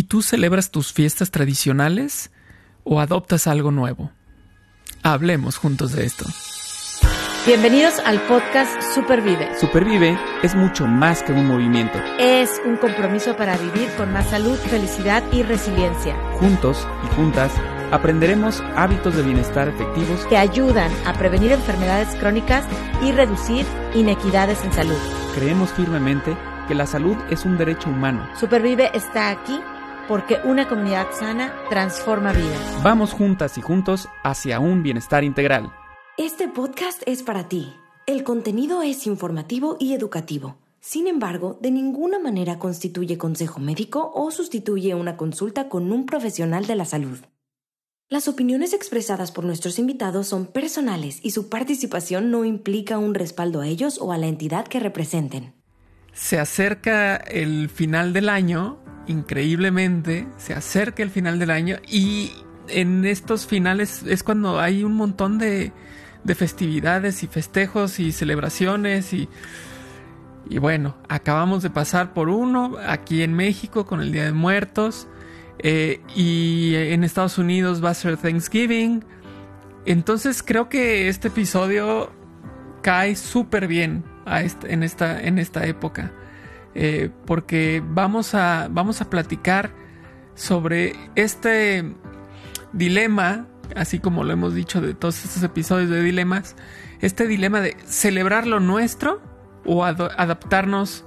¿Y tú celebras tus fiestas tradicionales o adoptas algo nuevo? Hablemos juntos de esto. Bienvenidos al podcast Supervive. Supervive es mucho más que un movimiento. Es un compromiso para vivir con más salud, felicidad y resiliencia. Juntos y juntas aprenderemos hábitos de bienestar efectivos que ayudan a prevenir enfermedades crónicas y reducir inequidades en salud. Creemos firmemente que la salud es un derecho humano. Supervive está aquí porque una comunidad sana transforma vidas. Vamos juntas y juntos hacia un bienestar integral. Este podcast es para ti. El contenido es informativo y educativo. Sin embargo, de ninguna manera constituye consejo médico o sustituye una consulta con un profesional de la salud. Las opiniones expresadas por nuestros invitados son personales y su participación no implica un respaldo a ellos o a la entidad que representen. Se acerca el final del año, increíblemente, se acerca el final del año y en estos finales es cuando hay un montón de festividades y festejos y celebraciones y bueno, acabamos de pasar por uno aquí en México con el Día de Muertos y en Estados Unidos va a ser Thanksgiving. Entonces creo que este episodio cae súper bien en esta época porque vamos a platicar sobre este dilema, así como lo hemos dicho de todos estos episodios de dilemas, este dilema de celebrar lo nuestro o adaptar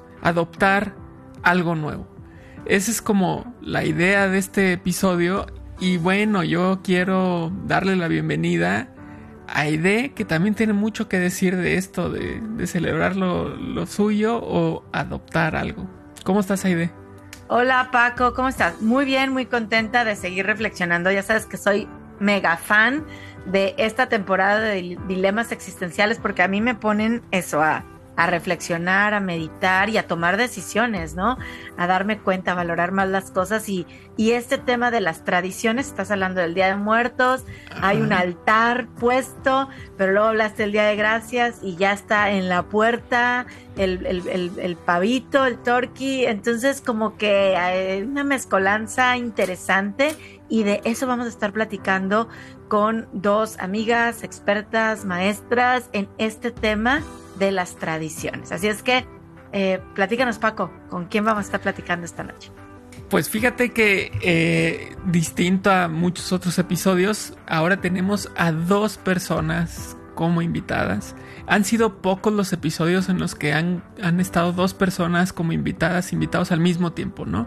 algo nuevo. Esa es como la idea de este episodio. Y bueno, yo quiero darle la bienvenida a Aide, que también tiene mucho que decir de esto, de celebrar lo suyo o adoptar algo. ¿Cómo estás, Aide? Hola, Paco, ¿cómo estás? Muy bien, muy contenta de seguir reflexionando. Ya sabes que soy mega fan de esta temporada de dilemas existenciales porque a mí me ponen eso, a reflexionar, a meditar y a tomar decisiones, ¿no? A darme cuenta, a valorar más las cosas y este tema de las tradiciones, estás hablando del Día de Muertos, hay un altar puesto, pero luego hablaste del Día de Gracias y ya está en la puerta el pavito, el turkey, entonces como que hay una mezcolanza interesante y de eso vamos a estar platicando con dos amigas, expertas, maestras en este tema de las tradiciones. Así es que platícanos, Paco, ¿con quién vamos a estar platicando esta noche? Pues fíjate que distinto a muchos otros episodios, ahora tenemos a dos personas como invitadas. Han sido pocos los episodios en los que han estado dos personas como invitados al mismo tiempo, ¿no?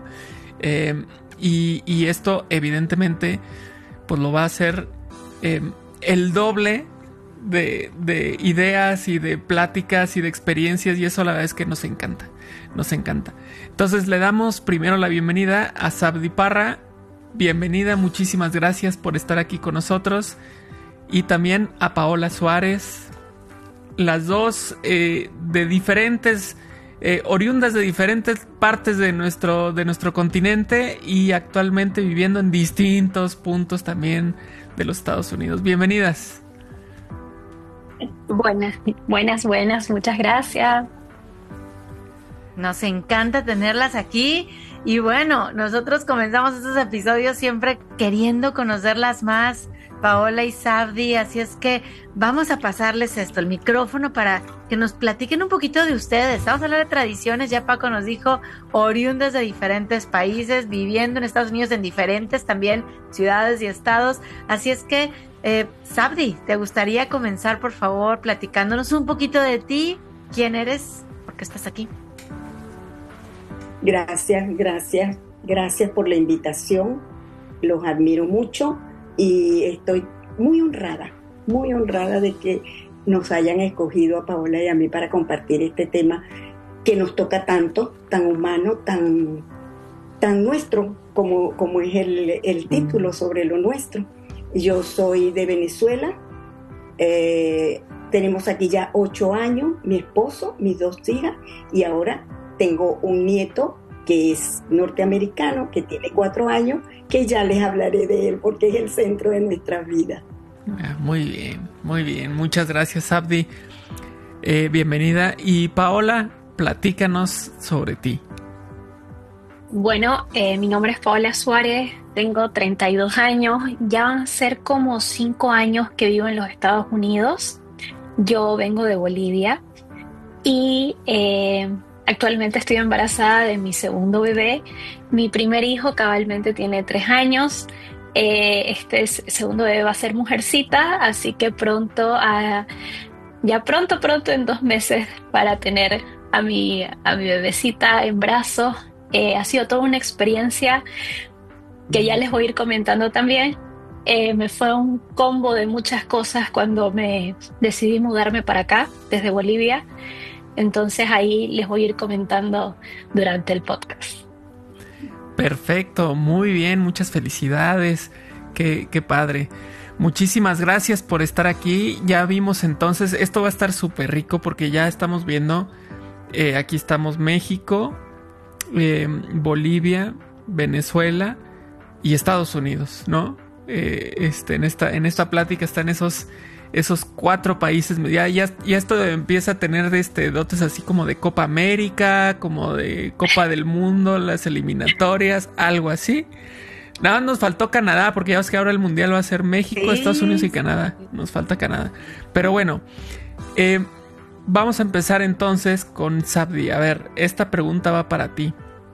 Y esto evidentemente pues lo va a hacer el doble de ideas y de pláticas y de experiencias, y eso la verdad es que nos encanta. Entonces le damos primero la bienvenida a Sabdi Parra. Bienvenida, muchísimas gracias por estar aquí con nosotros. Y también a Paola Suárez, las dos de diferentes oriundas de diferentes partes de nuestro continente y actualmente viviendo en distintos puntos también de los Estados Unidos. Bienvenidas. Buenas, muchas gracias. Nos encanta tenerlas aquí y bueno, nosotros comenzamos estos episodios siempre queriendo conocerlas más, Paola y Sabdi, así es que vamos a pasarles el micrófono para que nos platiquen un poquito de ustedes. Vamos a hablar de tradiciones, ya Paco nos dijo, oriundas de diferentes países, viviendo en Estados Unidos en diferentes también ciudades y estados, así es que Sabdi, ¿te gustaría comenzar por favor platicándonos un poquito de ti? ¿Quién eres? ¿Por qué estás aquí? Gracias por la invitación, los admiro mucho y estoy muy honrada de que nos hayan escogido a Paola y a mí para compartir este tema que nos toca tanto, tan humano, tan nuestro como es el título sobre lo nuestro. Yo soy de Venezuela, tenemos aquí ya 8 años, mi esposo, mis 2 hijas y ahora tengo un nieto que es norteamericano, que tiene 4 años, que ya les hablaré de él porque es el centro de nuestras vidas. Muy bien. Muchas gracias, Sabdi. Bienvenida. Y Paola, platícanos sobre ti. Bueno, mi nombre es Paola Suárez, tengo 32 años, ya van a ser como 5 años que vivo en los Estados Unidos. Yo vengo de Bolivia y actualmente estoy embarazada de mi segundo bebé. Mi primer hijo cabalmente tiene 3 años. Este segundo bebé va a ser mujercita, así que pronto, en 2 meses para tener a mi bebecita en brazos. Ha sido toda una experiencia que ya les voy a ir comentando también. Me fue un combo de muchas cosas cuando me decidí mudarme para acá, desde Bolivia. Entonces ahí les voy a ir comentando durante el podcast. Perfecto, muy bien, muchas felicidades. Qué padre. Muchísimas gracias por estar aquí. Ya vimos entonces, esto va a estar súper rico porque ya estamos viendo, aquí estamos México, Bolivia, Venezuela y Estados Unidos, ¿no? En esta plática están esos 4 países. Ya esto empieza a tener dotes así como de Copa América, como de Copa del Mundo, las eliminatorias, algo así. Nada más nos faltó Canadá, porque ya ves que ahora el mundial va a ser México, sí, Estados Unidos y Canadá. Nos falta Canadá. Pero bueno, vamos a empezar entonces con Sabdi. A ver, esta pregunta va para ti.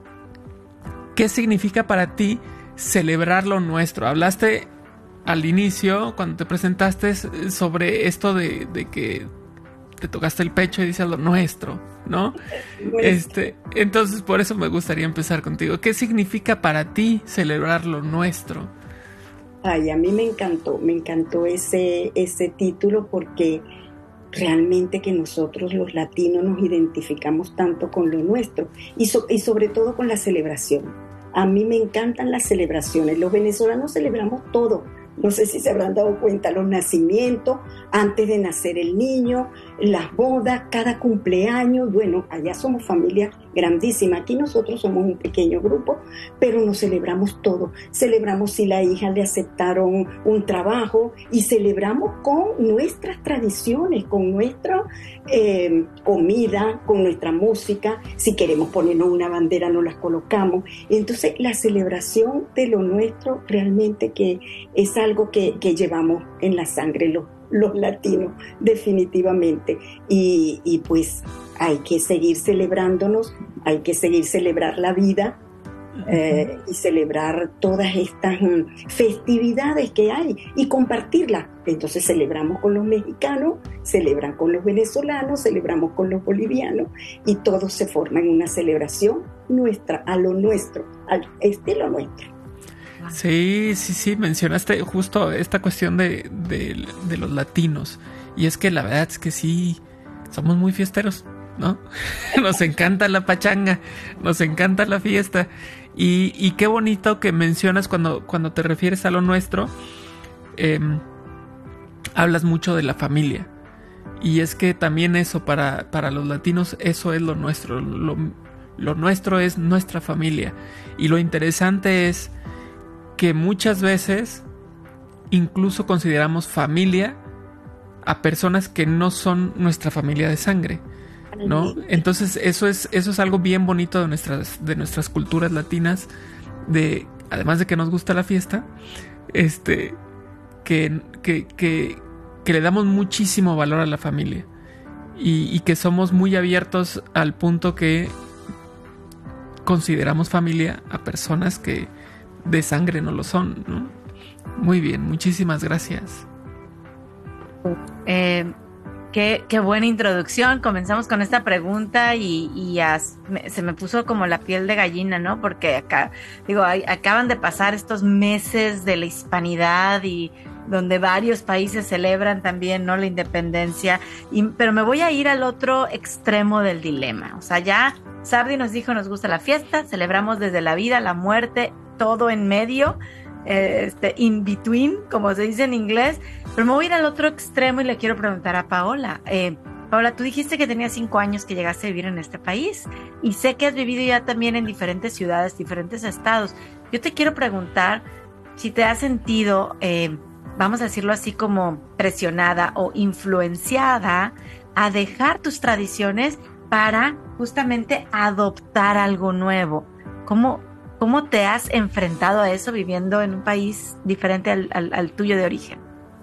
¿Qué significa para ti celebrar lo nuestro? Hablaste al inicio, cuando te presentaste, sobre esto de que te tocaste el pecho y dices lo nuestro, ¿no? Entonces por eso me gustaría empezar contigo. ¿Qué significa para ti celebrar lo nuestro? Ay, a mí me encantó ese título, porque realmente que nosotros los latinos nos identificamos tanto con lo nuestro y sobre todo con la celebración. A mí me encantan las celebraciones. Los venezolanos celebramos todo. No sé si se habrán dado cuenta, los nacimientos, antes de nacer el niño, las bodas, cada cumpleaños. Bueno, allá somos familia grandísima. Aquí nosotros somos un pequeño grupo, pero nos celebramos todo. Celebramos si la hija le aceptaron un trabajo y celebramos con nuestras tradiciones, con nuestra comida, con nuestra música. Si queremos ponernos una bandera, nos las colocamos. Entonces, la celebración de lo nuestro realmente que es algo que llevamos en la sangre los latinos, definitivamente. Y pues hay que seguir celebrándonos, hay que seguir celebrar la vida y celebrar todas estas festividades que hay y compartirlas. Entonces celebramos con los mexicanos, celebran con los venezolanos, celebramos con los bolivianos y todos se forman en una celebración nuestra, a lo nuestro, al estilo nuestro. Sí, mencionaste justo esta cuestión de los latinos. Y es que la verdad es que sí, somos muy fiesteros, ¿no? Nos encanta la pachanga, nos encanta la fiesta. Y qué bonito que mencionas cuando te refieres a lo nuestro, hablas mucho de la familia. Y es que también eso, para los latinos, eso es lo nuestro. Lo nuestro es nuestra familia. Y lo interesante es que muchas veces incluso consideramos familia a personas que no son nuestra familia de sangre, ¿no? Entonces eso es algo bien bonito de nuestras culturas latinas, además de que nos gusta la fiesta, que le damos muchísimo valor a la familia y que somos muy abiertos al punto que consideramos familia a personas que de sangre no lo son, ¿no? Muy bien, muchísimas gracias. Qué buena introducción. Comenzamos con esta pregunta y se me puso como la piel de gallina, ¿no? Porque acaban de pasar estos meses de la hispanidad y donde varios países celebran también, ¿no?, la independencia. Pero me voy a ir al otro extremo del dilema. O sea, ya Sabdi nos dijo, nos gusta la fiesta, celebramos desde la vida, la muerte, todo en medio, in between, como se dice en inglés. Pero me voy a ir al otro extremo y le quiero preguntar a Paola. Paola, tú dijiste que tenías 5 años que llegaste a vivir en este país y sé que has vivido ya también en diferentes ciudades, diferentes estados. Yo te quiero preguntar si te has sentido, vamos a decirlo así, como presionada o influenciada a dejar tus tradiciones para justamente adoptar algo nuevo. ¿Cómo te has enfrentado a eso viviendo en un país diferente al tuyo de origen?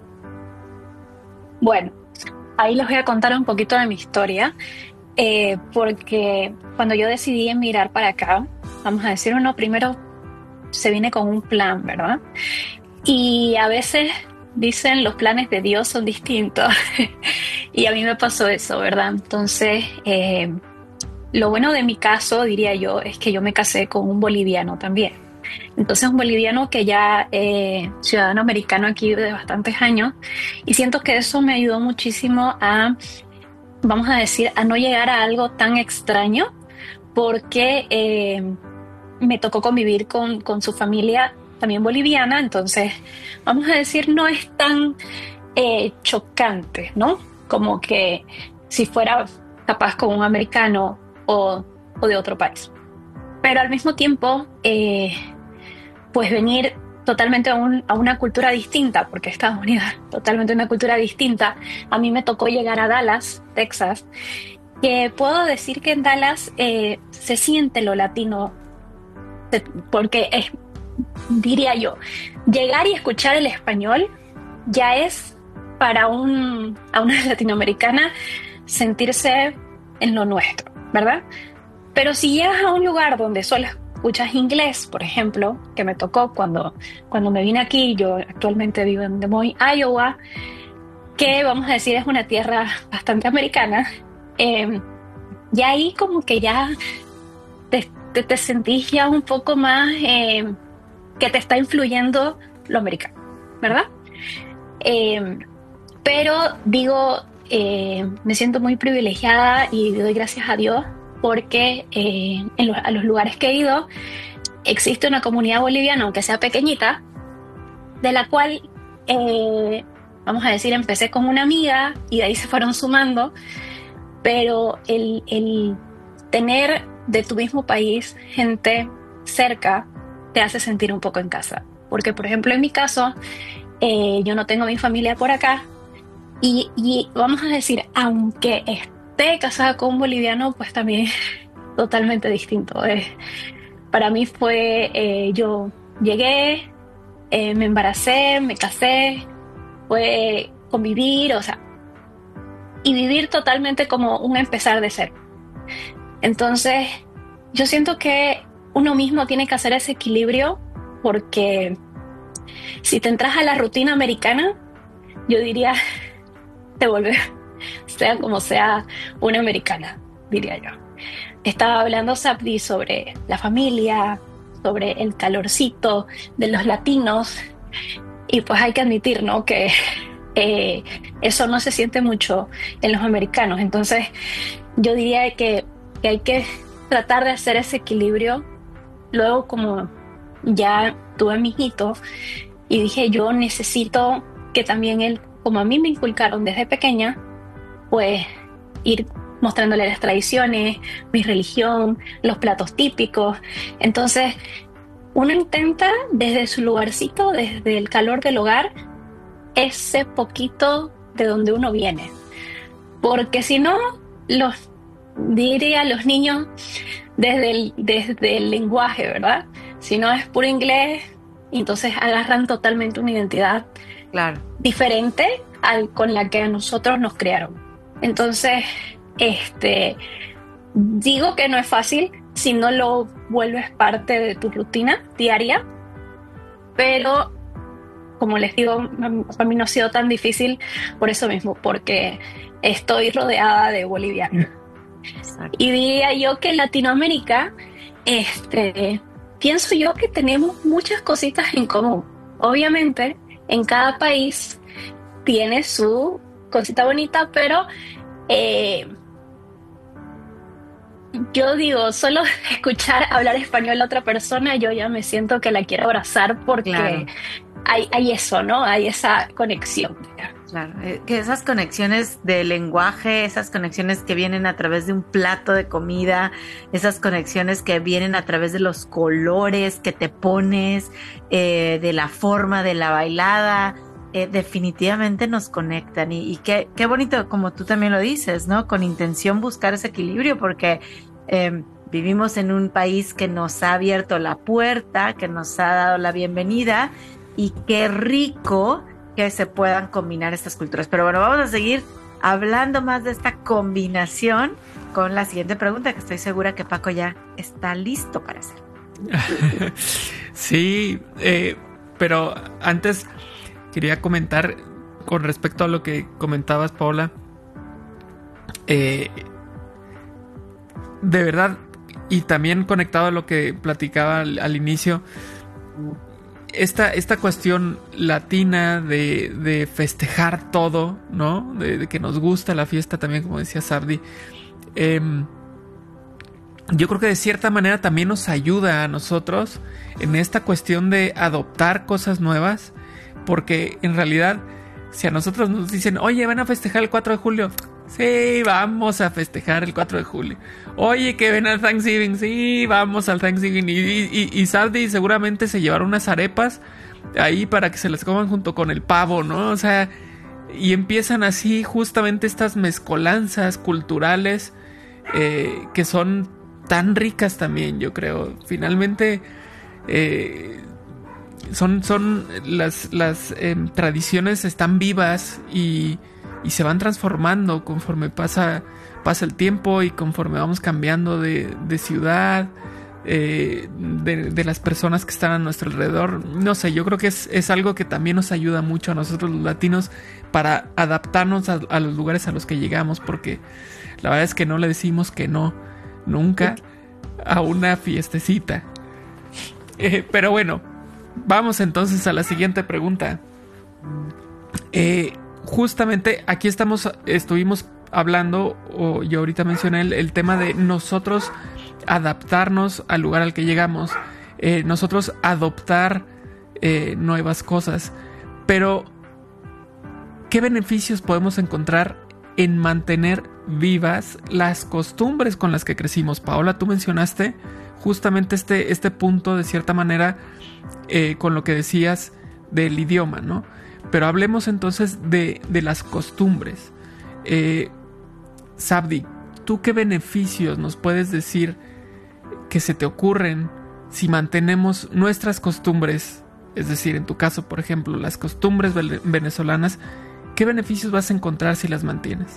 Bueno, ahí les voy a contar un poquito de mi historia, porque cuando yo decidí emigrar para acá, vamos a decir, uno primero se viene con un plan, ¿verdad? Y a veces dicen los planes de Dios son distintos y a mí me pasó eso, ¿verdad? Entonces, lo bueno de mi caso, diría yo, es que yo me casé con un boliviano también. Entonces, un boliviano que ya ciudadano americano aquí de bastantes años, y siento que eso me ayudó muchísimo a, vamos a decir, a no llegar a algo tan extraño, porque me tocó convivir con su familia también boliviana, entonces, vamos a decir, no es tan chocante, ¿no? Como que si fuera capaz con un americano o de otro país. Pero al mismo tiempo, pues venir totalmente a una cultura distinta, porque Estados Unidos es totalmente una cultura distinta. A mí me tocó llegar a Dallas, Texas, que puedo decir que en Dallas se siente lo latino, porque diría yo, llegar y escuchar el español ya es para a una latinoamericana sentirse en lo nuestro, ¿verdad? Pero si llegas a un lugar donde solo escuchas inglés, por ejemplo, que me tocó cuando me vine aquí, yo actualmente vivo en Des Moines, Iowa, que vamos a decir es una tierra bastante americana, y ahí como que ya te sentís ya un poco más que te está influyendo lo americano, ¿verdad? Pero digo, me siento muy privilegiada y doy gracias a Dios porque a los lugares que he ido existe una comunidad boliviana, aunque sea pequeñita, de la cual, vamos a decir, empecé con una amiga y de ahí se fueron sumando, pero el tener de tu mismo país gente cerca te hace sentir un poco en casa. Porque, por ejemplo, en mi caso, yo no tengo mi familia por acá y vamos a decir, aunque esté casada con un boliviano, pues también totalmente distinto. Para mí fue, yo llegué, me embaracé, me casé, fue convivir, o sea, y vivir totalmente como un empezar de cero. Entonces, yo siento que uno mismo tiene que hacer ese equilibrio, porque si te entras a la rutina americana, yo diría, te vuelves, sea como sea, una americana, diría yo. Estaba hablando Sabdi sobre la familia, sobre el calorcito de los latinos, y pues hay que admitir, ¿no?, que eso no se siente mucho en los americanos. Entonces, yo diría que hay que tratar de hacer ese equilibrio. Luego, como ya tuve a mi hijito y dije, yo necesito que también él, como a mí me inculcaron desde pequeña, pues ir mostrándole las tradiciones, mi religión, los platos típicos. Entonces, uno intenta desde su lugarcito, desde el calor del hogar, ese poquito de donde uno viene. Porque si no, los niños desde el lenguaje, ¿verdad? Si no es puro inglés, entonces agarran totalmente una identidad diferente con la que a nosotros nos crearon. Entonces, digo que no es fácil si no lo vuelves parte de tu rutina diaria, pero como les digo, para mí no ha sido tan difícil por eso mismo, porque estoy rodeada de bolivianos. Exacto. Y diría yo que en Latinoamérica, pienso yo que tenemos muchas cositas en común. Obviamente, en cada país tiene su cosita bonita, pero yo digo, solo escuchar hablar español a otra persona, yo ya me siento que la quiero abrazar, porque hay eso, ¿no? Hay esa conexión. Claro, que esas conexiones de lenguaje, esas conexiones que vienen a través de un plato de comida, esas conexiones que vienen a través de los colores que te pones, de la forma de la bailada, definitivamente nos conectan. Y qué bonito, como tú también lo dices, ¿no? Con intención buscar ese equilibrio, porque vivimos en un país que nos ha abierto la puerta, que nos ha dado la bienvenida, y qué rico que se puedan combinar estas culturas. Pero bueno, vamos a seguir hablando más de esta combinación con la siguiente pregunta, que estoy segura que Paco ya está listo para hacer. Sí, pero antes quería comentar con respecto a lo que comentabas, Paola. De verdad, y también conectado a lo que platicaba al inicio, esta cuestión latina de festejar todo, ¿no? De que nos gusta la fiesta también, como decía Sabdi. Yo creo que de cierta manera también nos ayuda a nosotros en esta cuestión de adoptar cosas nuevas, porque en realidad, si a nosotros nos dicen, oye, van a festejar el 4 de julio, sí, vamos a festejar el 4 de julio. Oye, que ven al Thanksgiving, sí, vamos al Thanksgiving. Y Sabdi seguramente se llevaron unas arepas ahí para que se las coman junto con el pavo, ¿no? O sea, y empiezan así justamente estas mezcolanzas culturales que son tan ricas también, yo creo. Finalmente son las tradiciones están vivas y se van transformando conforme pasa el tiempo y conforme vamos cambiando de ciudad, de las personas que están a nuestro alrededor. No sé, yo creo que es algo que también nos ayuda mucho a nosotros los latinos para adaptarnos a los lugares a los que llegamos, porque la verdad es que no le decimos que no nunca a una fiestecita. Pero bueno, vamos entonces a la siguiente pregunta. Justamente aquí estuvimos hablando, o yo ahorita mencioné el tema de nosotros adaptarnos al lugar al que llegamos, nosotros adoptar nuevas cosas. Pero ¿qué beneficios podemos encontrar en mantener vivas las costumbres con las que crecimos? Paola, tú mencionaste justamente este punto de cierta manera con lo que decías del idioma, ¿no? Pero hablemos entonces de las costumbres. Sabdi, ¿tú qué beneficios nos puedes decir que se te ocurren si mantenemos nuestras costumbres? Es decir, en tu caso, por ejemplo, las costumbres venezolanas, ¿qué beneficios vas a encontrar si las mantienes?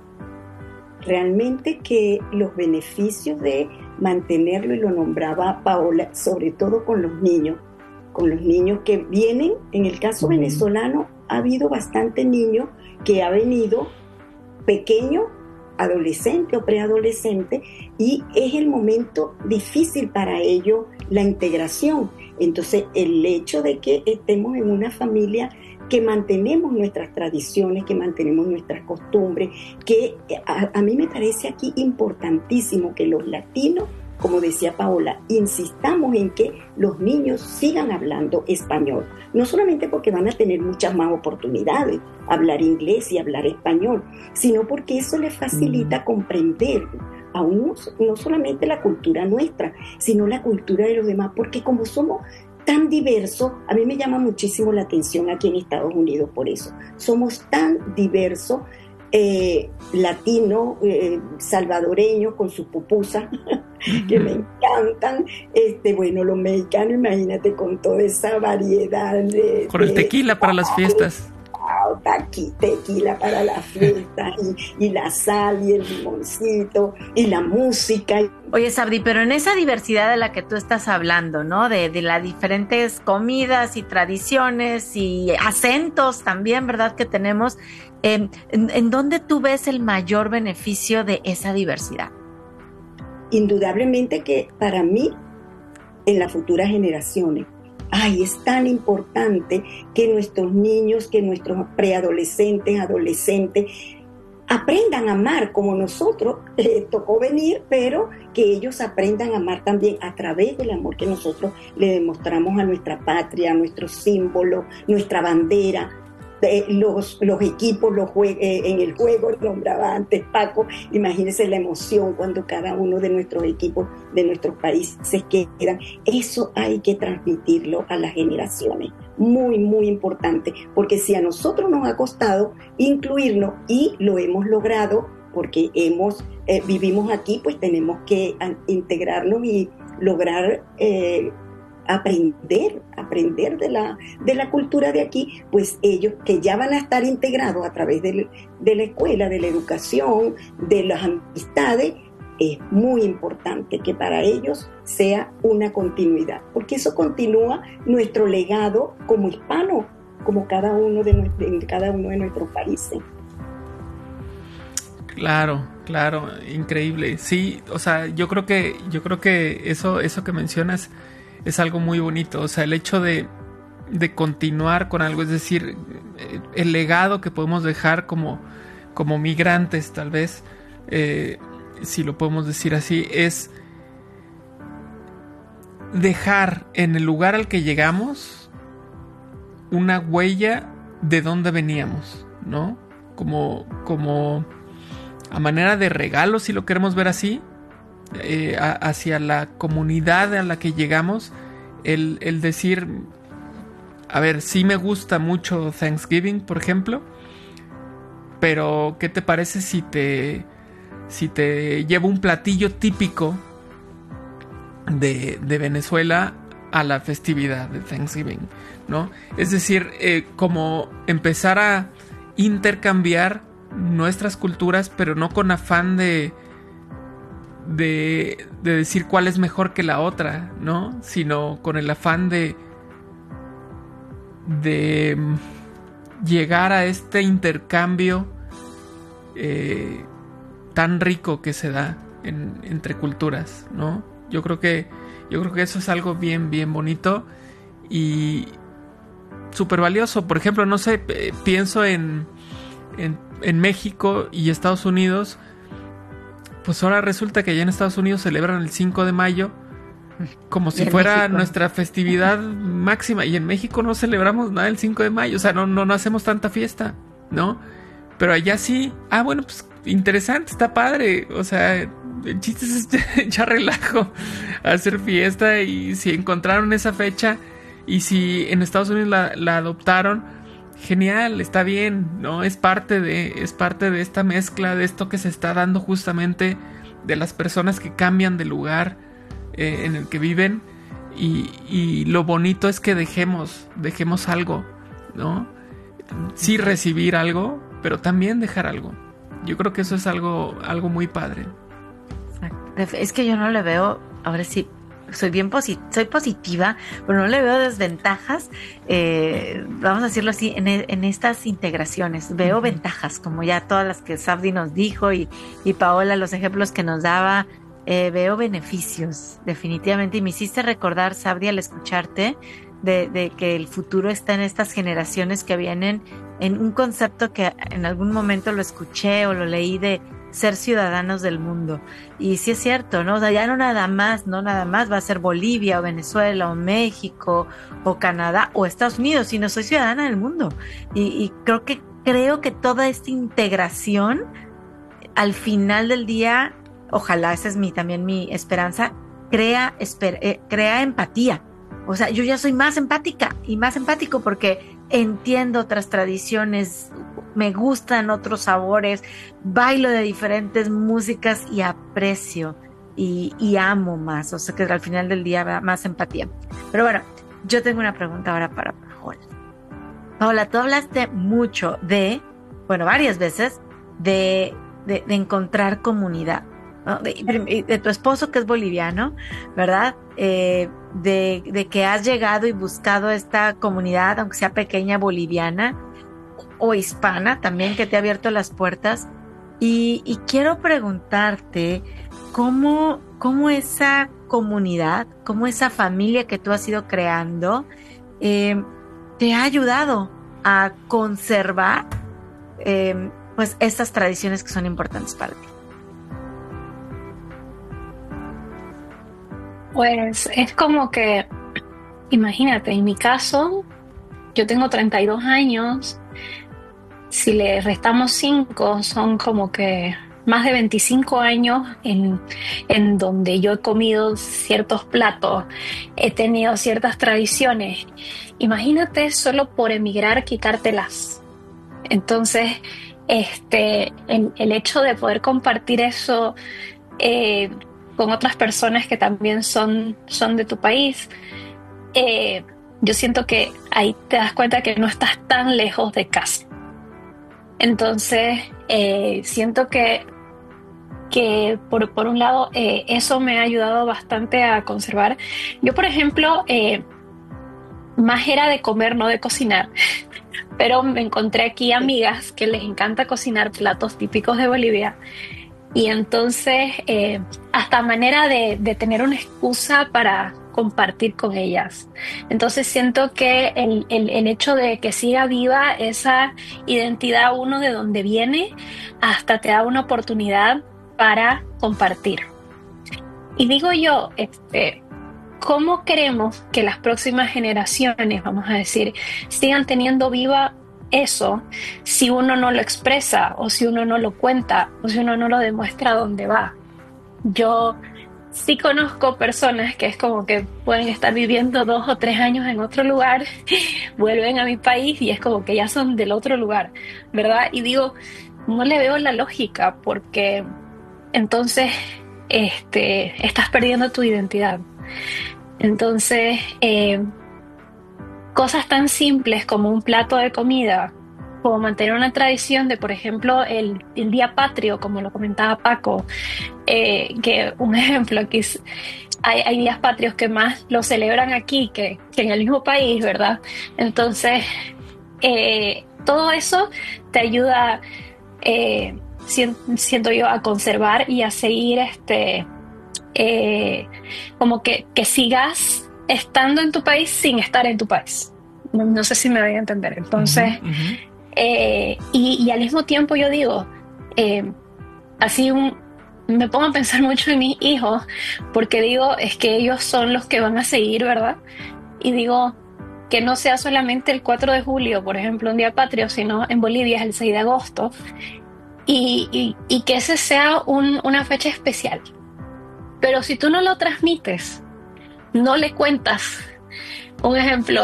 Realmente que los beneficios de mantenerlo, y lo nombraba Paola, sobre todo con los niños que vienen. En el caso venezolano ha habido bastante niño que ha venido pequeño, adolescente o preadolescente, y es el momento difícil para ellos la integración. Entonces, el hecho de que estemos en una familia que mantenemos nuestras tradiciones, que mantenemos nuestras costumbres, que a mí me parece aquí importantísimo que los latinos, como decía Paola, insistamos en que los niños sigan hablando español. No solamente porque van a tener muchas más oportunidades, hablar inglés y hablar español, sino porque eso les facilita comprender aún no solamente la cultura nuestra, sino la cultura de los demás, porque como somos tan diversos, a mí me llama muchísimo la atención aquí en Estados Unidos por eso. Somos tan diversos, latinos, salvadoreños con sus pupusas, que me encantan. Bueno, los mexicanos, imagínate, con toda esa variedad con el tequila para las fiestas. Tequila para la fiesta, y la sal y el limoncito y la música. Oye, Sabdi, pero en esa diversidad de la que tú estás hablando, ¿no? De las diferentes comidas y tradiciones y acentos también, ¿verdad? Que tenemos, ¿en dónde tú ves el mayor beneficio de esa diversidad? Indudablemente que para mí, en las futuras generaciones, es tan importante que nuestros niños, que nuestros preadolescentes, adolescentes, aprendan a amar como nosotros les tocó venir, pero que ellos aprendan a amar también a través del amor que nosotros le demostramos a nuestra patria, a nuestros símbolos, nuestra bandera. Los equipos en el juego, nombraba antes Paco, imagínense la emoción cuando cada uno de nuestros equipos de nuestros países quedan. Eso hay que transmitirlo a las generaciones, muy muy importante, porque si a nosotros nos ha costado incluirnos y lo hemos logrado porque vivimos aquí, pues tenemos que integrarnos y lograr aprender de la cultura de aquí, pues ellos que ya van a estar integrados a través de la escuela, de la educación, de las amistades, es muy importante que para ellos sea una continuidad, porque eso continúa nuestro legado como hispanos, como cada uno de nuestros países. Claro, increíble. Sí, o sea, yo creo que eso que mencionas es algo muy bonito. O sea, el hecho de continuar con algo, es decir, el legado que podemos dejar como migrantes, tal vez, si lo podemos decir así, es dejar en el lugar al que llegamos una huella de dónde veníamos, ¿no? Como a manera de regalo, si lo queremos ver así, hacia la comunidad a la que llegamos, el decir, a ver, sí me gusta mucho Thanksgiving, por ejemplo, pero ¿qué te parece si te llevo un platillo típico de Venezuela a la festividad de Thanksgiving, ¿no? Es decir, como empezar a intercambiar nuestras culturas, pero no con afán de decir cuál es mejor que la otra, ¿no? Sino con el afán de llegar a este intercambio tan rico que se da entre culturas, ¿no? Yo creo que eso es algo bien, bien bonito y súper valioso. Por ejemplo, no sé, pienso en México y Estados Unidos. Pues ahora resulta que allá en Estados Unidos celebran el 5 de mayo como si fuera México nuestra festividad máxima, y en México no celebramos nada el 5 de mayo, o sea, no hacemos tanta fiesta, ¿no? Pero allá sí. Bueno, pues interesante, está padre, o sea, el chiste es echar relajo, hacer fiesta, y si encontraron esa fecha y si en Estados Unidos la adoptaron, genial, está bien, ¿no? Es parte de esta mezcla, de esto que se está dando justamente, de las personas que cambian de lugar en el que viven, y lo bonito es que dejemos algo, ¿no? Sí, recibir algo, pero también dejar algo. Yo creo que eso es algo muy padre. Exacto. Es que yo no le veo, ahora sí, soy positiva, pero no le veo desventajas, vamos a decirlo así, en estas integraciones. Veo ventajas, como ya todas las que Sabdi nos dijo y Paola, los ejemplos que nos daba. Veo beneficios, definitivamente, y me hiciste recordar, Sabdi, al escucharte, de que el futuro está en estas generaciones que vienen, en un concepto que en algún momento lo escuché o lo leí, de ser ciudadanos del mundo. Y sí es cierto, ¿no? O sea, ya no nada más va a ser Bolivia o Venezuela o México o Canadá o Estados Unidos, sino soy ciudadana del mundo. Y creo que toda esta integración, al final del día, ojalá, esa es también mi esperanza, crea empatía. O sea, yo ya soy más empática y más empático porque entiendo otras tradiciones, me gustan otros sabores, bailo de diferentes músicas y aprecio y amo más. O sea, que al final del día más empatía. Pero bueno, yo tengo una pregunta ahora para Paola. Paola, tú hablaste mucho varias veces de encontrar comunidad, ¿no? De tu esposo, que es boliviano, ¿verdad? De que has llegado y buscado esta comunidad, aunque sea pequeña, boliviana o hispana también, que te ha abierto las puertas. Y quiero preguntarte cómo esa comunidad, cómo esa familia que tú has ido creando te ha ayudado a conservar pues estas tradiciones que son importantes para ti. Pues es como que, imagínate, en mi caso, yo tengo 32 años, si le restamos 5, son como que más de 25 años en donde yo he comido ciertos platos, he tenido ciertas tradiciones. Imagínate solo por emigrar quitártelas. Entonces, el hecho de poder compartir eso con otras personas que también son de tu país, yo siento que ahí te das cuenta que no estás tan lejos de casa. Entonces, siento que por un lado eso me ha ayudado bastante a conservar. Yo, por ejemplo, más era de comer, no de cocinar, pero me encontré aquí amigas que les encanta cocinar platos típicos de Bolivia. Y entonces, hasta manera de tener una excusa para compartir con ellas. Entonces siento que el hecho de que siga viva esa identidad uno de donde viene, hasta te da una oportunidad para compartir. Y digo yo, ¿cómo queremos que las próximas generaciones, vamos a decir, sigan teniendo viva eso si uno no lo expresa, o si uno no lo cuenta, o si uno no lo demuestra dónde va? Yo sí conozco personas que es como que pueden estar viviendo 2 o 3 años en otro lugar, vuelven a mi país y es como que ya son del otro lugar, ¿verdad? Y digo, no le veo la lógica, porque entonces estás perdiendo tu identidad. Entonces, cosas tan simples como un plato de comida, como mantener una tradición de, por ejemplo, el Día Patrio, como lo comentaba Paco, que un ejemplo, aquí hay días patrios que más lo celebran aquí que en el mismo país, ¿verdad? Entonces, todo eso te ayuda, siento yo, a conservar y a seguir como que sigas estando en tu país sin estar en tu país. No sé si me voy a entender. Entonces, y al mismo tiempo yo digo, me pongo a pensar mucho en mis hijos, porque digo, es que ellos son los que van a seguir, ¿verdad? Y digo, que no sea solamente el 4 de julio, por ejemplo, un día patrio, sino en Bolivia es el 6 de agosto, y que ese sea una fecha especial. Pero si tú no lo transmites, no le cuentas, un ejemplo,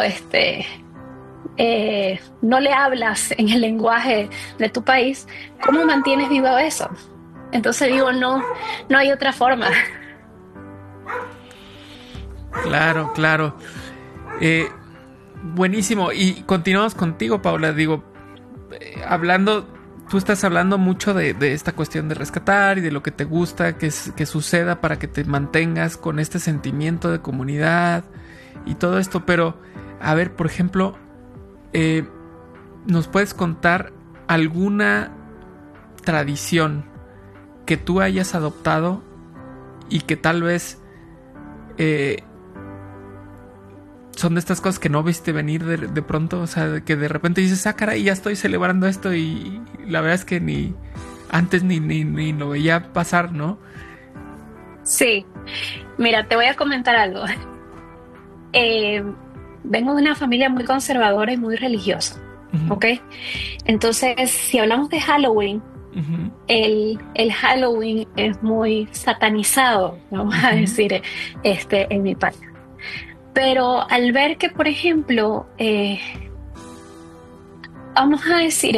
no le hablas en el lenguaje de tu país, ¿cómo mantienes vivo eso? Entonces digo, no hay otra forma. Claro. Buenísimo. Y continuamos contigo, Paula. Digo, tú estás hablando mucho de esta cuestión de rescatar y de lo que te gusta que suceda para que te mantengas con este sentimiento de comunidad y todo esto. Pero, a ver, por ejemplo, ¿nos puedes contar alguna tradición que tú hayas adoptado y que tal vez son de estas cosas que no viste venir de pronto? O sea, que de repente dices, caray, ya estoy celebrando esto, y la verdad es que ni antes ni lo veía pasar, ¿no? Sí, mira, te voy a comentar algo. Vengo de una familia muy conservadora y muy religiosa, ¿ok? Entonces, si hablamos de Halloween, el Halloween es muy satanizado, vamos a decir, en mi país. Pero al ver que, por ejemplo, vamos a decir,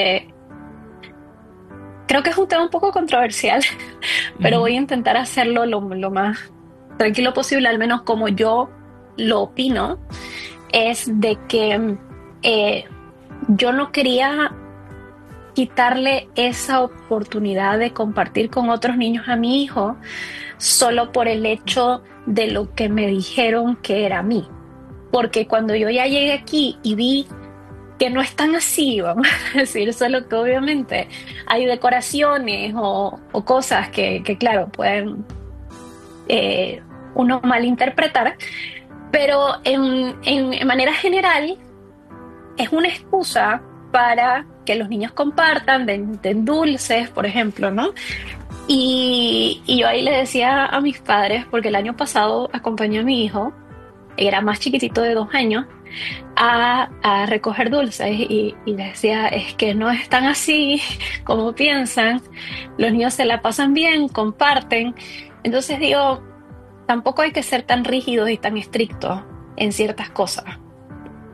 creo que es un tema un poco controversial, pero voy a intentar hacerlo lo más tranquilo posible, al menos como yo lo opino, es de que yo no quería quitarle esa oportunidad de compartir con otros niños a mi hijo solo por el hecho de lo que me dijeron que era a mí. Porque cuando yo ya llegué aquí y vi que no es tan así, vamos a decir, solo que obviamente hay decoraciones o cosas que claro, pueden uno malinterpretar, pero en manera general es una excusa para que los niños compartan, den dulces, por ejemplo, ¿no? Y yo ahí le decía a mis padres, porque el año pasado acompañé a mi hijo, era más chiquitito de 2 años, a recoger dulces, y les decía, es que no es tan así como piensan, los niños se la pasan bien, comparten. Entonces digo, tampoco hay que ser tan rígidos y tan estrictos en ciertas cosas.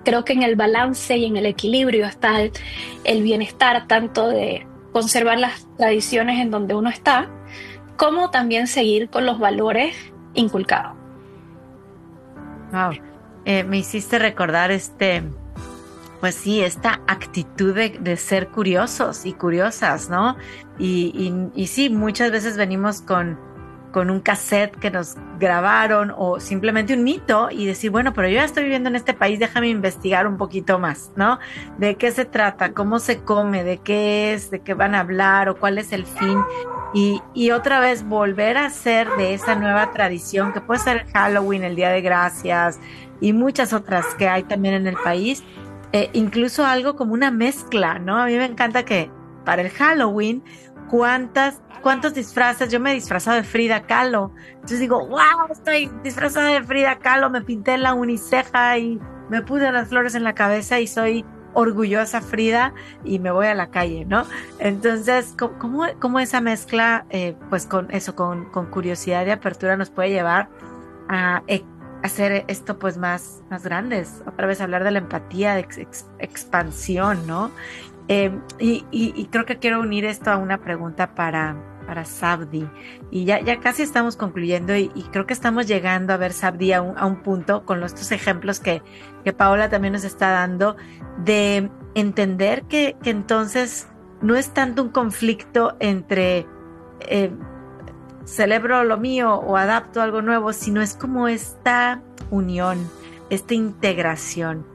creo que en el balance y en el equilibrio está el bienestar tanto de conservar las tradiciones en donde uno está, como también seguir con los valores inculcados. Wow, me hiciste recordar pues sí, esta actitud de ser curiosos y curiosas, ¿no? Y sí, muchas veces venimos con un cassette que nos grabaron o simplemente un mito y decir, bueno, pero yo ya estoy viviendo en este país, déjame investigar un poquito más, ¿no? ¿De qué se trata? ¿Cómo se come? ¿De qué es? ¿De qué van a hablar? ¿O cuál es el fin? Y otra vez volver a hacer de esa nueva tradición, que puede ser Halloween, el Día de Gracias y muchas otras que hay también en el país, incluso algo como una mezcla, ¿no? A mí me encanta que para el Halloween, ¿cuántos disfraces? Yo me he disfrazado de Frida Kahlo. Entonces digo, wow, estoy disfrazada de Frida Kahlo, me pinté la uniceja y me puse las flores en la cabeza y soy orgullosa Frida y me voy a la calle, ¿no? Entonces, ¿cómo esa mezcla, pues con eso, con curiosidad y apertura nos puede llevar a hacer esto pues más grandes? Otra vez hablar de la empatía, de expansión, ¿no? Y creo que quiero unir esto a una pregunta para Sabdi, y ya casi estamos concluyendo y creo que estamos llegando a ver, Sabdi, a un punto con estos ejemplos que Paola también nos está dando, de entender que entonces no es tanto un conflicto entre celebro lo mío o adapto algo nuevo, sino es como esta unión, esta integración.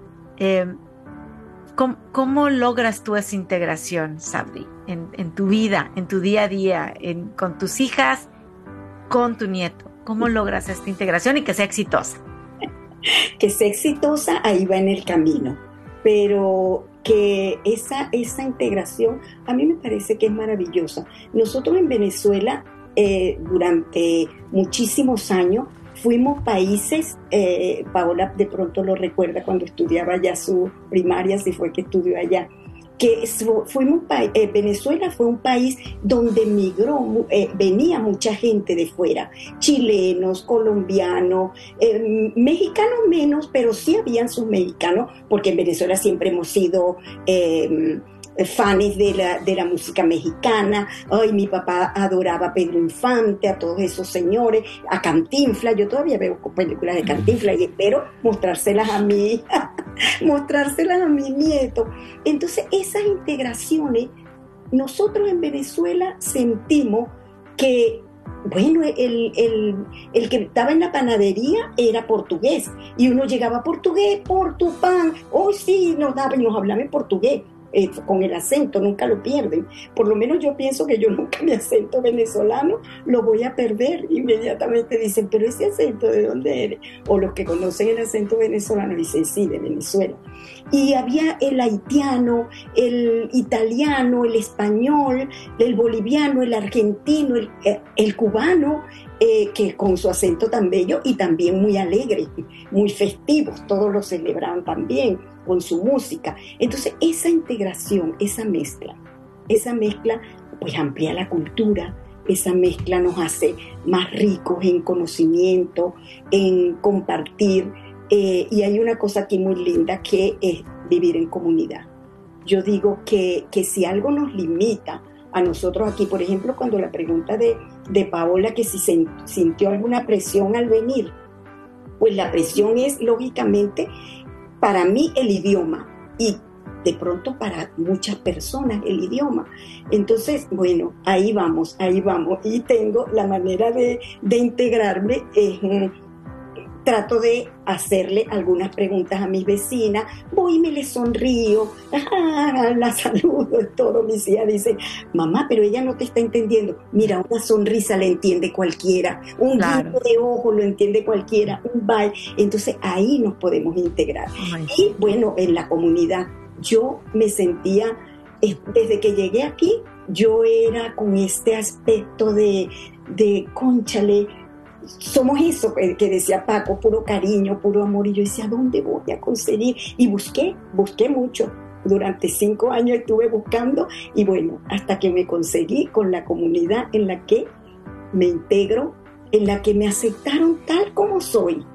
¿Cómo logras tú esa integración, Sabdi, en tu vida, en tu día a día, con tus hijas, con tu nieto? ¿Cómo logras esta integración y que sea exitosa? Que sea exitosa, ahí va en el camino, pero que esa integración a mí me parece que es maravillosa. Nosotros en Venezuela, durante muchísimos años, fuimos países, Paola de pronto lo recuerda cuando estudiaba ya su primaria, si fue que estudió allá, que Venezuela fue un país donde venía mucha gente de fuera, chilenos, colombianos, mexicanos menos, pero sí habían sus mexicanos, porque en Venezuela siempre hemos sido fans de la música mexicana. Ay, mi papá adoraba a Pedro Infante, a todos esos señores, a Cantinflas. Yo todavía veo películas de Cantinflas y espero mostrárselas a mi nieto. Entonces, esas integraciones, nosotros en Venezuela sentimos que, bueno, el que estaba en la panadería era portugués y uno llegaba: portugués, por tu pan. Hoy sí nos hablaba en portugués. Con el acento, nunca lo pierden. Por lo menos yo pienso que yo nunca mi acento venezolano lo voy a perder. Inmediatamente dicen: pero ese acento, ¿de dónde eres? O los que conocen el acento venezolano dicen: sí, de Venezuela. Y había el haitiano, el italiano, el español, el boliviano, el argentino, el cubano, que con su acento tan bello y también muy alegre, muy festivos, todos lo celebraban también con su música. Entonces esa integración, esa mezcla pues amplía la cultura, esa mezcla nos hace más ricos en conocimiento, en compartir, y hay una cosa aquí muy linda que es vivir en comunidad. Yo digo que si algo nos limita a nosotros aquí, por ejemplo, cuando la pregunta de Paola, que si sintió alguna presión al venir, pues la presión es, lógicamente, para mí el idioma, y de pronto para muchas personas el idioma. Entonces, bueno, ahí vamos, y tengo la manera de integrarme. Trato de hacerle algunas preguntas a mis vecinas, voy y me les sonrío, la saludo, todo. Mis hijas dicen: mamá, pero ella no te está entendiendo. Mira, una sonrisa la entiende cualquiera, un guiño de ojo lo entiende cualquiera, un bye. Entonces ahí nos podemos integrar. Y bueno, en la comunidad yo me sentía, desde que llegué aquí, yo era con este aspecto de cónchale, somos eso que decía Paco, puro cariño, puro amor. Y yo decía: ¿dónde voy a conseguir? Y busqué mucho. Durante 5 años estuve buscando, y bueno, hasta que me conseguí con la comunidad en la que me integro, en la que me aceptaron tal como soy.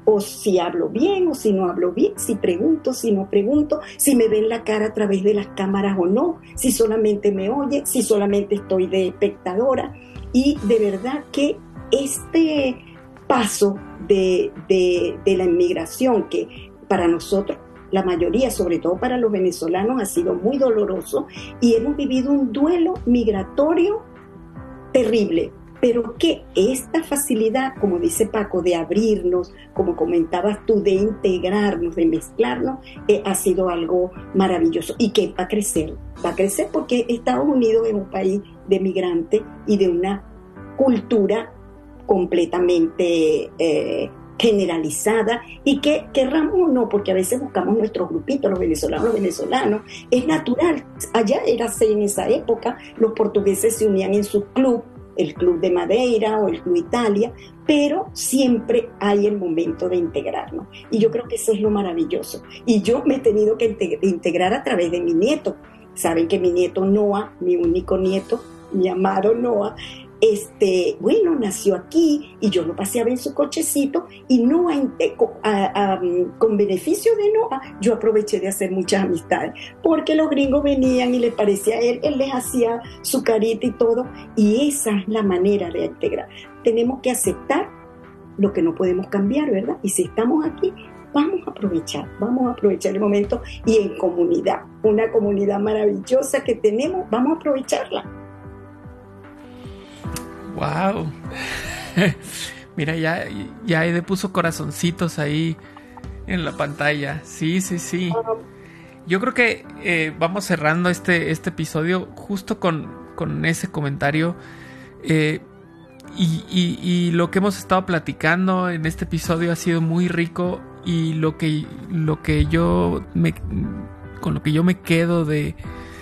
o si hablo bien o si no hablo bien, si pregunto, si no pregunto, si me ven la cara a través de las cámaras o no, si solamente me oye, si solamente estoy de espectadora. Y de verdad que este paso de la inmigración, que para nosotros, la mayoría, sobre todo para los venezolanos, ha sido muy doloroso y hemos vivido un duelo migratorio terrible, pero que esta facilidad, como dice Paco, de abrirnos, como comentabas tú, de integrarnos, de mezclarnos, ha sido algo maravilloso y que va a crecer porque Estados Unidos es un país de migrantes y de una cultura completamente generalizada, y que querramos o no, porque a veces buscamos nuestros grupitos, los venezolanos, es natural. Allá era así en esa época, los portugueses se unían en su club, el Club de Madeira o el Club Italia, pero siempre hay el momento de integrarnos, y yo creo que eso es lo maravilloso. Y yo me he tenido que integrar a través de mi nieto. Saben que mi nieto Noah, mi único nieto, mi amado Noah, bueno, nació aquí y yo lo pasé a ver en su cochecito, y Noah, con beneficio de Noah, yo aproveché de hacer muchas amistades, porque los gringos venían y le parecía a él les hacía su carita y todo, y esa es la manera de integrar. Tenemos que aceptar lo que no podemos cambiar, ¿verdad? Y si estamos aquí, vamos a aprovechar el momento, y en comunidad, una comunidad maravillosa que tenemos, vamos a aprovecharla. Wow. Mira, ya Aide puso corazoncitos ahí en la pantalla. Sí. Yo creo que vamos cerrando este episodio justo con ese comentario. Y lo que hemos estado platicando en este episodio ha sido muy rico, y con lo que yo me quedo de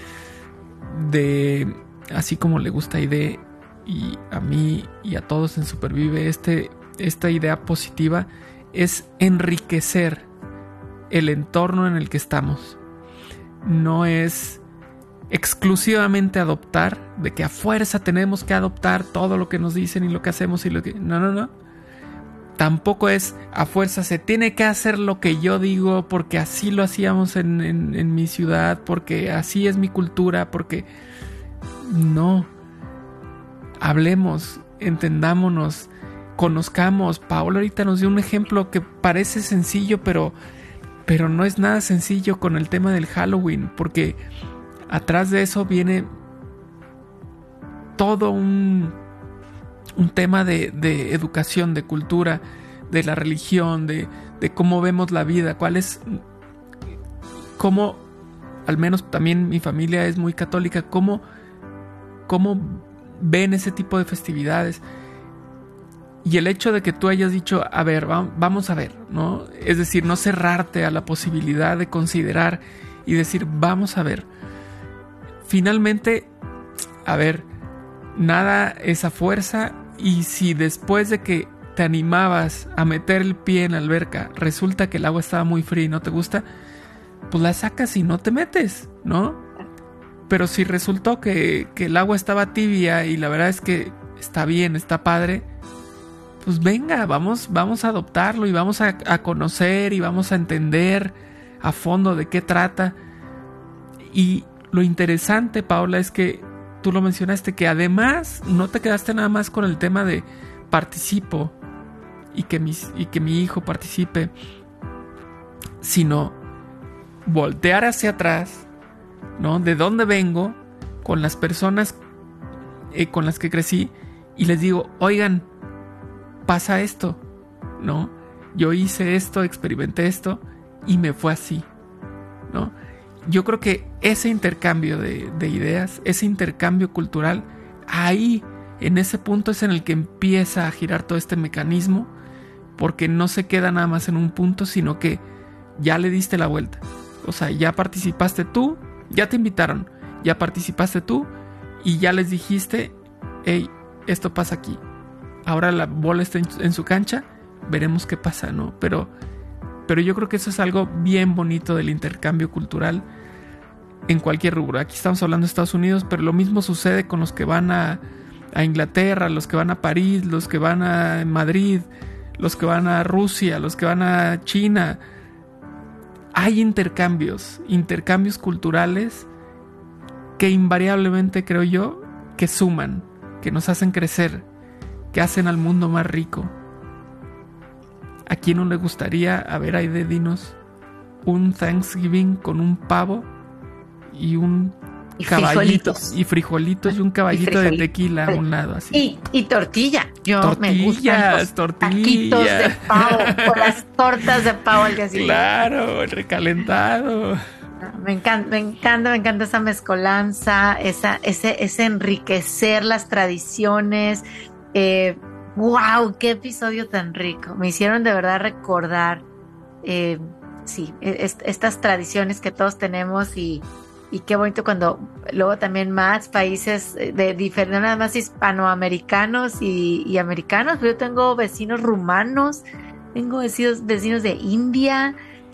así como le gusta a Aide y a mí y a todos en Supervive, esta idea positiva es enriquecer el entorno en el que estamos. No es exclusivamente adoptar, de que a fuerza tenemos que adoptar todo lo que nos dicen y lo que hacemos y lo que... No. Tampoco es a fuerza se tiene que hacer lo que yo digo porque así lo hacíamos en mi ciudad, porque así es mi cultura, porque... No. Hablemos, entendámonos, conozcamos. Paola ahorita nos dio un ejemplo que parece sencillo, pero no es nada sencillo con el tema del Halloween, porque atrás de eso viene todo un tema de educación, de cultura, de la religión, de cómo vemos la vida, cómo, al menos también mi familia es muy católica, cómo ven ese tipo de festividades. Y el hecho de que tú hayas dicho, a ver, vamos a ver, ¿no? Es decir, no cerrarte a la posibilidad de considerar y decir, vamos a ver. Finalmente, a ver, nada es a fuerza, y si después de que te animabas a meter el pie en la alberca resulta que el agua estaba muy fría y no te gusta, pues la sacas y no te metes, ¿no? Pero si resultó que el agua estaba tibia y la verdad es que está bien, está padre, pues venga, vamos a adoptarlo y vamos a conocer y vamos a entender a fondo de qué trata. Y lo interesante, Paola, es que tú lo mencionaste, que además no te quedaste nada más con el tema de participo y que mi hijo participe, sino voltear hacia atrás, ¿no? De dónde vengo, con las personas con las que crecí, y les digo, oigan, pasa esto, ¿no? Yo hice esto, experimenté esto y me fue así, ¿no? Yo creo que ese intercambio de ideas, ese intercambio cultural, ahí, en ese punto es en el que empieza a girar todo este mecanismo, porque no se queda nada más en un punto, sino que ya le diste la vuelta. O sea, ya participaste tú, ya te invitaron, ya participaste tú y ya les dijiste, hey, esto pasa aquí. Ahora la bola está en su cancha, veremos qué pasa, ¿no? Pero yo creo que eso es algo bien bonito del intercambio cultural en cualquier rubro. Aquí estamos hablando de Estados Unidos, pero lo mismo sucede con los que van a Inglaterra, los que van a París, los que van a Madrid, los que van a Rusia, los que van a China. Hay intercambios culturales que invariablemente, creo yo, que suman, que nos hacen crecer, que hacen al mundo más rico. ¿A quién no le gustaría, a ver, Aide, dinos, un Thanksgiving con un pavo y un caballito y frijolitos y un caballito de tequila a un lado así? Y tortilla. Me gustan los taquitos de pavo o las tortas de pavo al día siguiente. Claro, el recalentado. Me encanta esa mezcolanza, ese enriquecer las tradiciones. ¡Wow! ¡Qué episodio tan rico! Me hicieron de verdad recordar estas tradiciones que todos tenemos y qué bonito cuando luego también más países de diferentes, nada más hispanoamericanos y americanos. Yo tengo vecinos rumanos, tengo vecinos de India,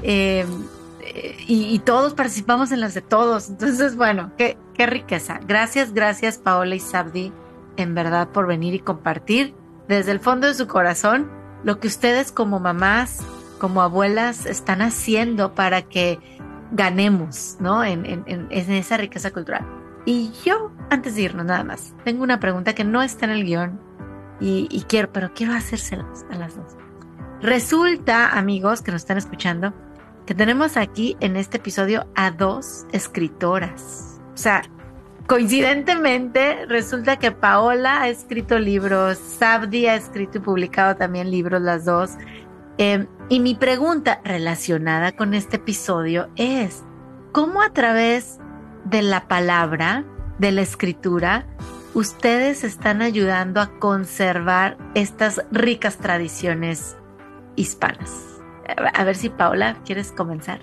y todos participamos en las de todos. Entonces, bueno, qué riqueza. Gracias Paola y Sabdi, en verdad, por venir y compartir desde el fondo de su corazón lo que ustedes como mamás, como abuelas están haciendo para que ganemos, ¿no? En esa riqueza cultural. Y yo, antes de irnos nada más, tengo una pregunta que no está en el guión y quiero hacérselas a las dos. Resulta, amigos que nos están escuchando, que tenemos aquí en este episodio a 2 escritoras. O sea, coincidentemente resulta que Paola ha escrito libros, Sabdi ha escrito y publicado también libros, las dos. Y mi pregunta relacionada con este episodio es: ¿cómo a través de la palabra, de la escritura, ustedes están ayudando a conservar estas ricas tradiciones hispanas? A ver si Paola, ¿quieres comenzar?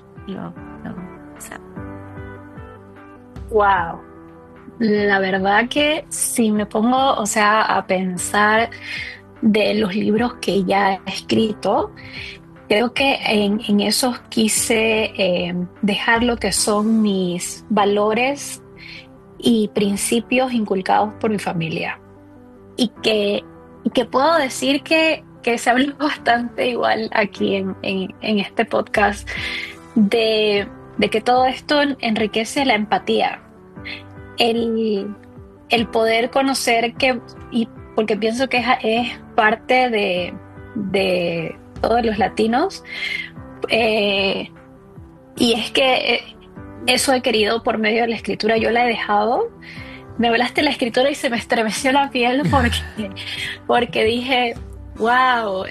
Wow. La verdad que si me pongo, a pensar de los libros que ya he escrito, creo que en esos quise dejar lo que son mis valores y principios inculcados por mi familia. Y que puedo decir que se habló bastante igual aquí en este podcast de que todo esto enriquece la empatía. El poder conocer porque pienso que es parte de todos los latinos, y es que eso he querido por medio de la escritura. Yo la he dejado. Me hablaste de la escritura y se me estremeció la piel porque dije, wow,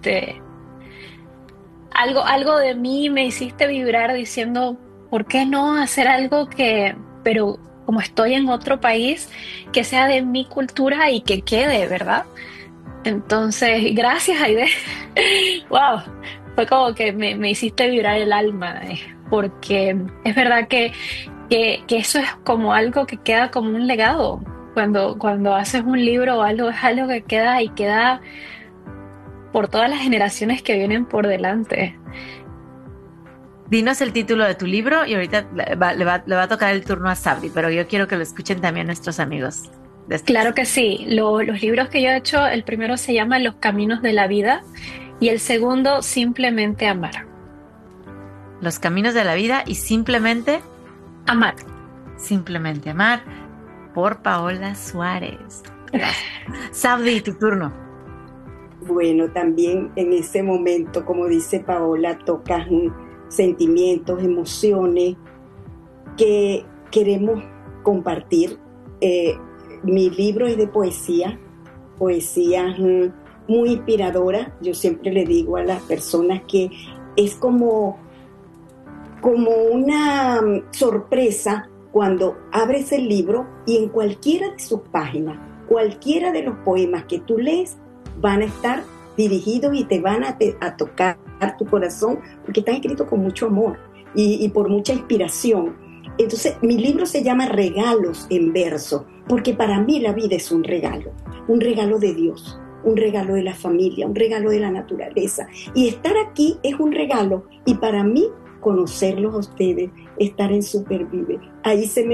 algo de mí me hiciste vibrar diciendo, ¿por qué no hacer algo pero como estoy en otro país, que sea de mi cultura y que quede, ¿verdad? Entonces, gracias, Aide. Wow, fue como que me hiciste vibrar el alma, porque es verdad que eso es como algo que queda como un legado. Cuando haces un libro o algo, es algo que queda por todas las generaciones que vienen por delante. Dinos el título de tu libro y ahorita le va a tocar el turno a Sabdi, pero yo quiero que lo escuchen también nuestros amigos. Claro que sí. Los libros que yo he hecho, el primero se llama Los Caminos de la Vida y el segundo, Simplemente Amar. Los Caminos de la Vida y Simplemente Amar. Simplemente Amar, por Paola Suárez. Sabdi, tu turno. Bueno, también en ese momento, como dice Paola, tocas sentimientos, emociones que queremos compartir. Mi libro es de poesía muy inspiradora. Yo siempre le digo a las personas que es como una sorpresa cuando abres el libro y en cualquiera de sus páginas, cualquiera de los poemas que tú lees van a estar dirigidos y te van a tocar tu corazón, porque están escritos con mucho amor y por mucha inspiración. Entonces, mi libro se llama Regalos en Verso, porque para mí la vida es un regalo de Dios, un regalo de la familia, un regalo de la naturaleza. Y estar aquí es un regalo, y para mí, conocerlos a ustedes, estar en Supervive, ahí se me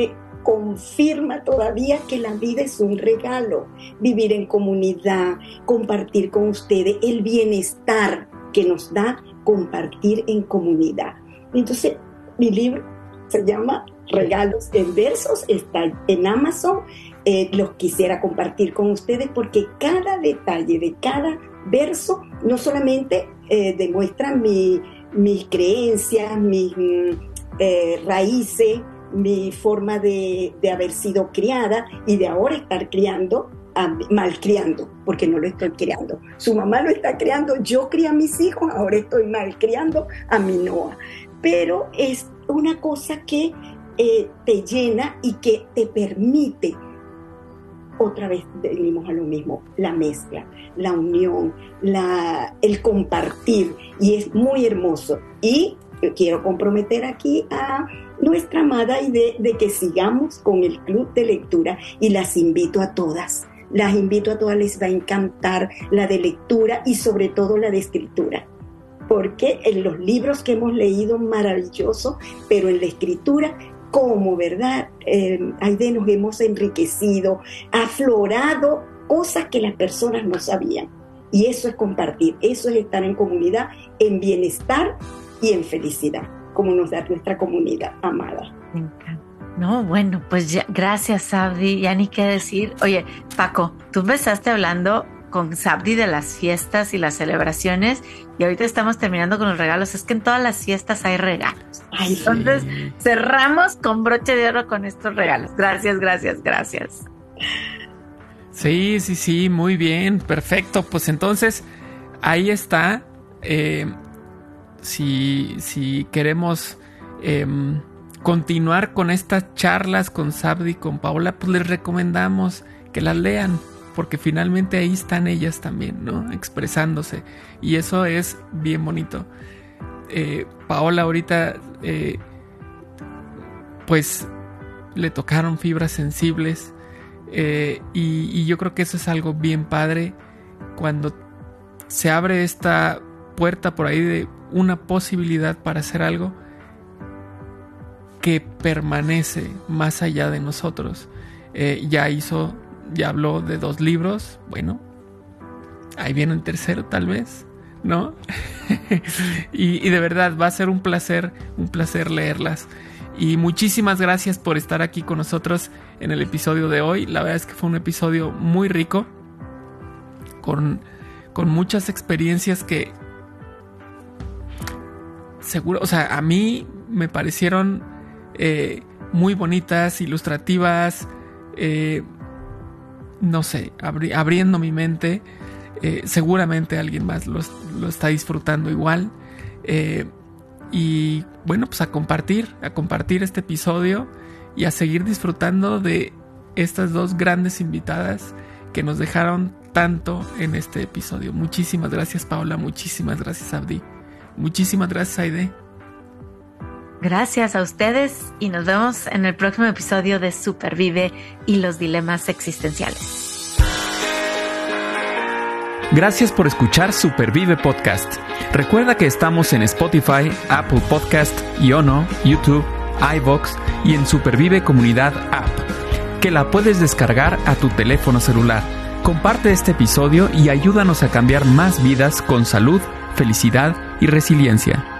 confirma todavía que la vida es un regalo. Vivir en comunidad, compartir con ustedes, el bienestar que nos da compartir en comunidad. Entonces, mi libro se llama Regalos en Versos, está en Amazon. Los quisiera compartir con ustedes porque cada detalle de cada verso no solamente demuestra mis creencias, mis raíces, mi forma de haber sido criada y de ahora estar criando, malcriando, porque no lo estoy criando. Su mamá lo está criando, yo crié a mis hijos, ahora estoy malcriando a mi Noah. Pero es una cosa que te llena y que te permite. Otra vez venimos a lo mismo, la mezcla, la unión, el compartir, y es muy hermoso. Y yo quiero comprometer aquí a nuestra amada Aide de que sigamos con el club de lectura, y las invito a todas, les va a encantar la de lectura y sobre todo la de escritura, porque en los libros que hemos leído maravilloso, pero en la escritura, como verdad, Aide, nos hemos enriquecido, aflorado cosas que las personas no sabían, y eso es compartir, eso es estar en comunidad, en bienestar y en felicidad, como nos da nuestra comunidad amada. Me encanta. No, bueno, pues ya, gracias, Sabdi, ya ni qué decir. Oye, Paco, tú empezaste hablando con Sabdi de las fiestas y las celebraciones, y ahorita estamos terminando con los regalos. Es que en todas las fiestas hay regalos. Ay, entonces, sí, cerramos con broche de oro con estos regalos. Gracias. Sí, muy bien, perfecto. Pues entonces, ahí está. Si queremos continuar con estas charlas con Sabdi y con Paola, pues les recomendamos que las lean, porque finalmente ahí están ellas también, ¿no? Expresándose, y eso es bien bonito. Paola ahorita pues le tocaron fibras sensibles, y yo creo que eso es algo bien padre cuando se abre esta puerta por ahí de una posibilidad para hacer algo que permanece más allá de nosotros. Ya habló de 2 libros, bueno, ahí viene el tercero tal vez, ¿no? y de verdad va a ser un placer leerlas. Y muchísimas gracias por estar aquí con nosotros en el episodio de hoy. La verdad es que fue un episodio muy rico, con muchas experiencias que seguro, o sea, a mí me parecieron muy bonitas, ilustrativas, no sé, abriendo mi mente. Seguramente alguien más lo está disfrutando igual. Y bueno, pues a compartir este episodio y a seguir disfrutando de estas 2 grandes invitadas que nos dejaron tanto en este episodio. Muchísimas gracias, Paola. Muchísimas gracias, Sabdi. Muchísimas gracias, Aide. Gracias a ustedes y nos vemos en el próximo episodio de Supervive y los dilemas existenciales. Gracias por escuchar Supervive Podcast. Recuerda que estamos en Spotify, Apple Podcast, Iono, YouTube, iVoox y en Supervive Comunidad App, que la puedes descargar a tu teléfono celular. Comparte este episodio y ayúdanos a cambiar más vidas con salud, felicidad y resiliencia.